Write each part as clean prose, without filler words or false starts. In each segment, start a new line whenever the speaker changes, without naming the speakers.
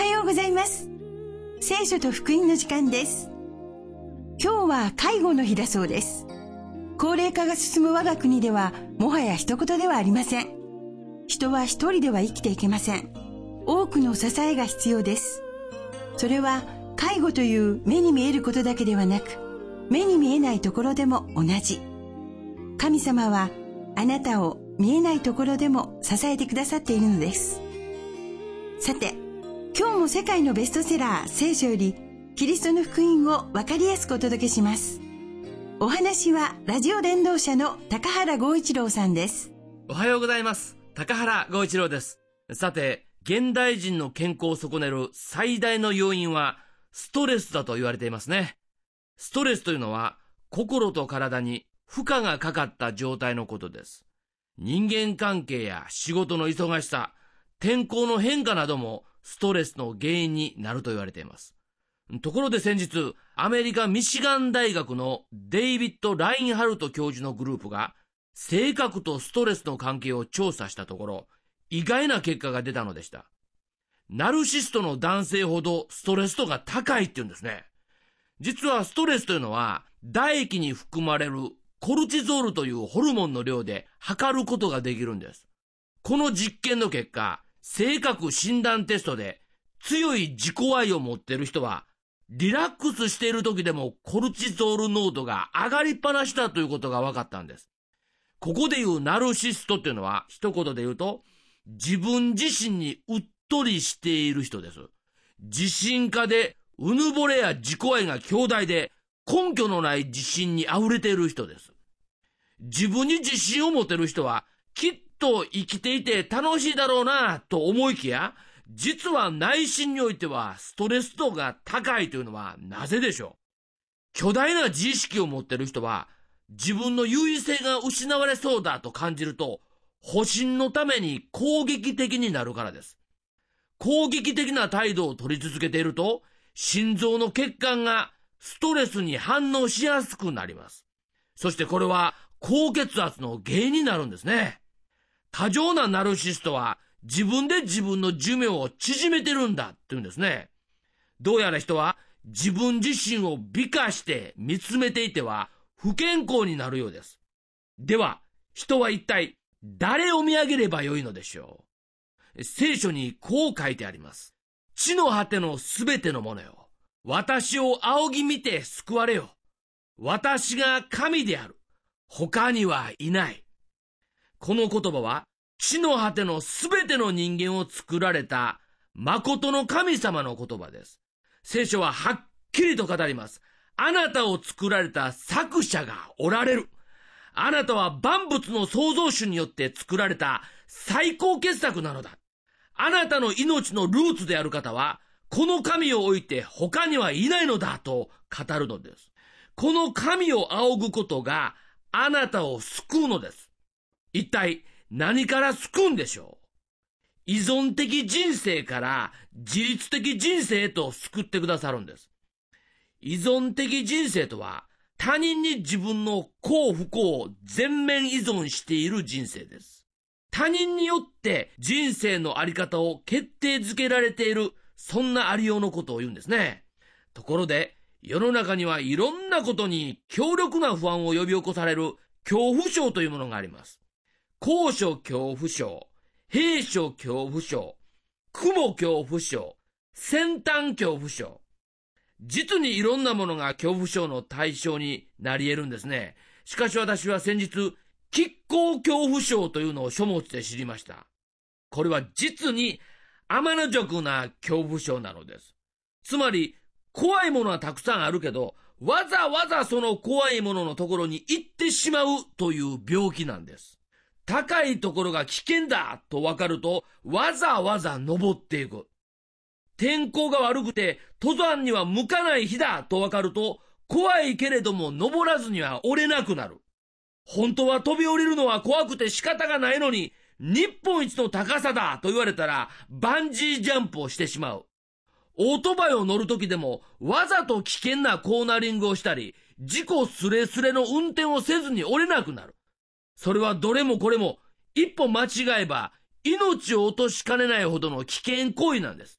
はようございます。聖書と福音の時間です。今日は介護の日だそうです。高齢化が進む我が国ではもはや一言ではありません。人は一人では生きていけません。多くの支えが必要です。それは介護という目に見えることだけではなく、目に見えないところでも同じ。神様はあなたを見えないところでも支えてくださっているのです。さて、今日も世界のベストセラー聖書よりキリストの福音を分かりやすくお届けします。お話はラジオ伝道者の高原剛一郎さんです。
おはようございます。高原剛一郎です。さて、現代人の健康を損ねる最大の要因はストレスだと言われていますね。ストレスというのは心と体に負荷がかかった状態のことです。人間関係や仕事の忙しさ、天候の変化などもストレスの原因になると言われています。ところで先日、アメリカミシガン大学のデイビッド・ラインハルト教授のグループが性格とストレスの関係を調査したところ、意外な結果が出たのでした。ナルシストの男性ほどストレス度が高いっていうんですね。実はストレスというのは唾液に含まれるコルチゾールというホルモンの量で測ることができるんです。この実験の結果、性格診断テストで強い自己愛を持っている人はリラックスしている時でもコルチゾール濃度が上がりっぱなしだということが分かったんです。ここでいうナルシストっていうのは一言で言うと、自分自身にうっとりしている人です。自信家でうぬぼれや自己愛が強大で根拠のない自信に溢れている人です。自分に自信を持てる人はきっと生きていて楽しいだろうなと思いきや、実は内心においてはストレス度が高いというのはなぜでしょう。巨大な自意識を持っている人は自分の優位性が失われそうだと感じると保身のために攻撃的になるからです。攻撃的な態度を取り続けていると心臓の血管がストレスに反応しやすくなります。そしてこれは高血圧の原因になるんですね。過剰なナルシストは自分で自分の寿命を縮めてるんだって言うんですね。どうやら人は自分自身を美化して見つめていては不健康になるようです。では、人は一体誰を見上げればよいのでしょう。聖書にこう書いてあります。地の果てのすべてのものよ。私を仰ぎ見て救われよ。私が神である。他にはいない。この言葉は地の果てのすべての人間を作られた誠の神様の言葉です。聖書ははっきりと語ります。あなたを作られた作者がおられる。あなたは万物の創造主によって作られた最高傑作なのだ。あなたの命のルーツである方はこの神を置いて他にはいないのだと語るのです。この神を仰ぐことがあなたを救うのです。一体何から救うんでしょう。依存的人生から自律的人生へと救ってくださるんです。依存的人生とは他人に自分の幸不幸を全面依存している人生です。他人によって人生のあり方を決定づけられている、そんなありようのことを言うんですね。ところで世の中にはいろんなことに強力な不安を呼び起こされる恐怖症というものがあります。高所恐怖症、閉所恐怖症、雲恐怖症、先端恐怖症。実にいろんなものが恐怖症の対象になり得るんですね。しかし私は先日、拮抗恐怖症というのを書物で知りました。これは実に天の弱な恐怖症なのです。つまり、怖いものはたくさんあるけど、わざわざその怖いもののところに行ってしまうという病気なんです。高いところが危険だと分かるとわざわざ登っていく。天候が悪くて登山には向かない日だと分かると怖いけれども登らずには折れなくなる。本当は飛び降りるのは怖くて仕方がないのに日本一の高さだと言われたらバンジージャンプをしてしまう。オートバイを乗るときでもわざと危険なコーナリングをしたり事故すれすれの運転をせずに折れなくなる。それはどれもこれも一歩間違えば命を落としかねないほどの危険行為なんです。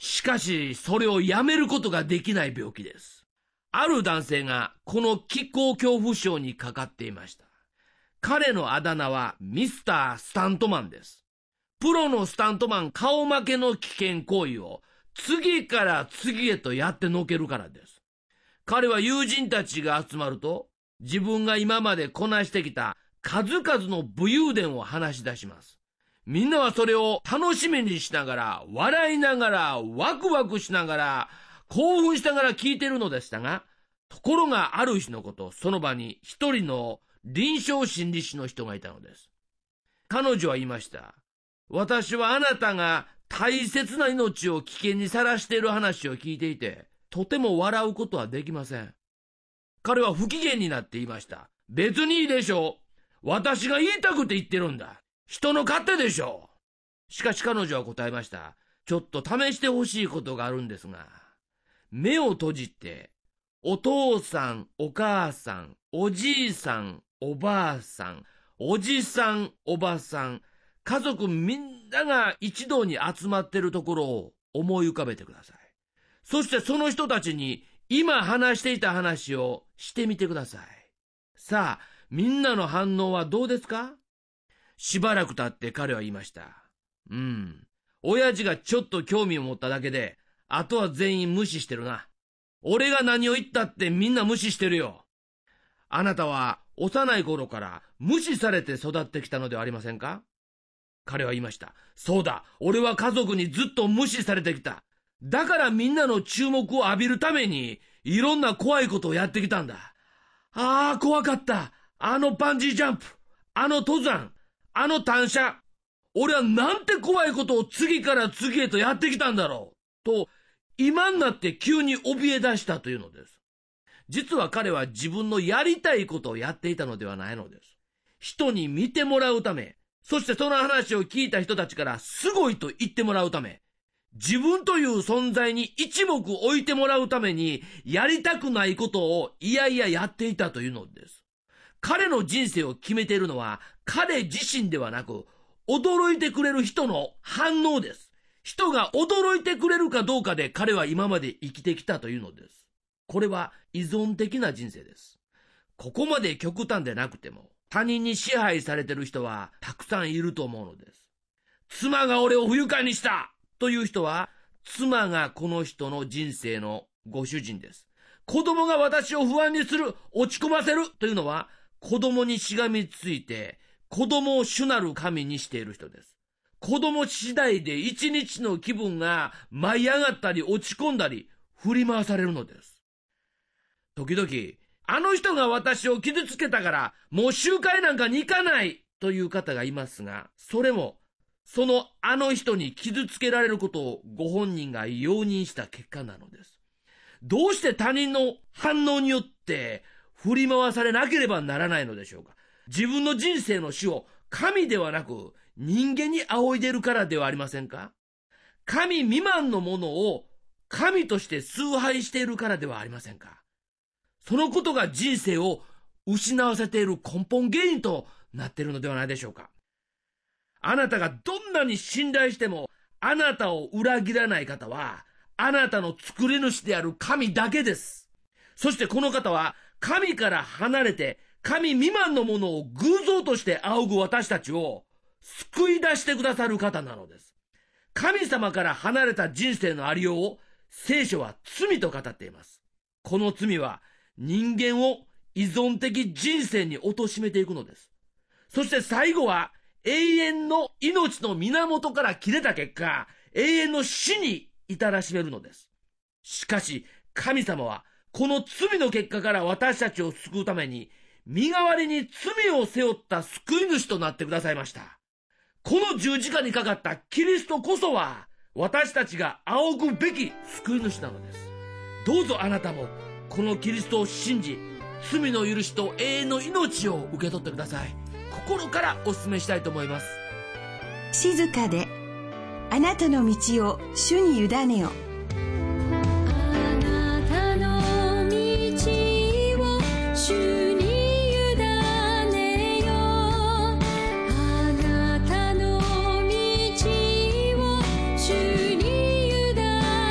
しかし、それをやめることができない病気です。ある男性がこの気候恐怖症にかかっていました。彼のあだ名はミスター・スタントマンです。プロのスタントマン顔負けの危険行為を次から次へとやってのけるからです。彼は友人たちが集まると、自分が今までこなしてきた数々の武勇伝を話し出します。みんなはそれを楽しみにしながら、笑いながら、ワクワクしながら、興奮しながら聞いているのでしたが、ところがある日のこと、その場に一人の臨床心理士の人がいたのです。彼女は言いました。私はあなたが大切な命を危険にさらしている話を聞いていて、とても笑うことはできません。彼は不機嫌になって言いました。別にいいでしょう。私が言いたくて言ってるんだ。人の勝手でしょう。しかし彼女は答えました。ちょっと試してほしいことがあるんですが、目を閉じて、お父さん、お母さん、おじいさん、おばあさん、おじさん、おばさん、家族みんなが一堂に集まっているところを思い浮かべてください。そしてその人たちに今話していた話をしてみてください。さあ、みんなの反応はどうですか？しばらく経って彼は言いました。親父がちょっと興味を持っただけで、あとは全員無視してるな。俺が何を言ったってみんな無視してるよ。あなたは幼い頃から無視されて育ってきたのではありませんか？彼は言いました。そうだ、俺は家族にずっと無視されてきた。だからみんなの注目を浴びるために、いろんな怖いことをやってきたんだ。ああ、怖かった。あのバンジージャンプ、あの登山、あの単車。俺はなんて怖いことを次から次へとやってきたんだろう。と、今になって急に怯え出したというのです。実は彼は自分のやりたいことをやっていたのではないのです。人に見てもらうため、そしてその話を聞いた人たちからすごいと言ってもらうため、自分という存在に一目置いてもらうためにやりたくないことをいやいややっていたというのです。彼の人生を決めているのは彼自身ではなく、驚いてくれる人の反応です。人が驚いてくれるかどうかで彼は今まで生きてきたというのです。これは依存的な人生です。ここまで極端でなくても他人に支配されている人はたくさんいると思うのです。妻が俺を不愉快にしたという人は、妻がこの人の人生のご主人です。子供が私を不安にする、落ち込ませるというのは、子供にしがみついて、子供を主なる神にしている人です。子供次第で一日の気分が舞い上がったり落ち込んだり、振り回されるのです。時々、あの人が私を傷つけたから、もう集会なんかに行かないという方がいますが、それも、そのあの人に傷つけられることをご本人が容認した結果なのです。どうして他人の反応によって振り回されなければならないのでしょうか。自分の人生の死を神ではなく人間に仰いでいるからではありませんか。神未満のものを神として崇拝しているからではありませんか。そのことが人生を失わせている根本原因となっているのではないでしょうか。あなたがどんなに信頼してもあなたを裏切らない方はあなたの作り主である神だけです。そしてこの方は神から離れて神未満のものを偶像として仰ぐ私たちを救い出してくださる方なのです。神様から離れた人生のありようを聖書は罪と語っています。この罪は人間を依存的人生に貶めていくのです。そして最後は永遠の命の源から切れた結果、永遠の死に至らしめるのです。しかし、神様は、この罪の結果から私たちを救うために、身代わりに罪を背負った救い主となってくださいました。この十字架にかかったキリストこそは、私たちが仰ぐべき救い主なのです。どうぞあなたも、このキリストを信じ、罪の許しと永遠の命を受け取ってください。心からお勧めしたいと思います。
静かであなたの道を主に委ねよ。
あなたの道を主に委ねよ。あなたの道を主に委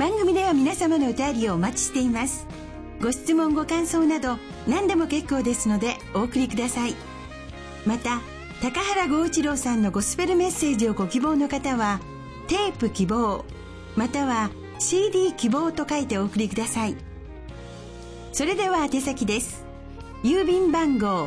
番組では皆様のお便りをお待ちしています。ご質問ご感想など何でも結構ですのでお送りください。また高原剛一郎さんのゴスペルメッセージをご希望の方はテープ希望または CD 希望と書いてお送りください。それでは宛先です。郵便番号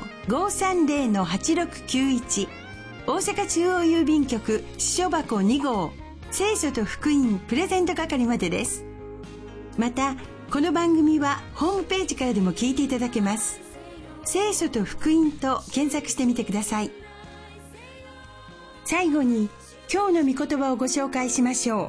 530-8691 大阪中央郵便局支所箱2号聖書と福音プレゼント係までです。またこの番組はホームページからでも聞いていただけます。聖書と福音と検索してみてください。最後に今日の御言葉をご紹介しましょう。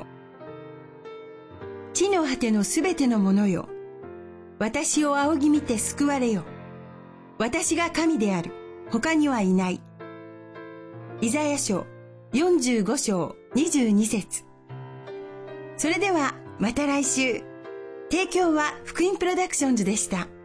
地の果てのすべてのものよ、私を仰ぎ見て救われよ。私が神である、他にはいない。イザヤ書45章22節。それではまた来週。提供は福音プロダクションズでした。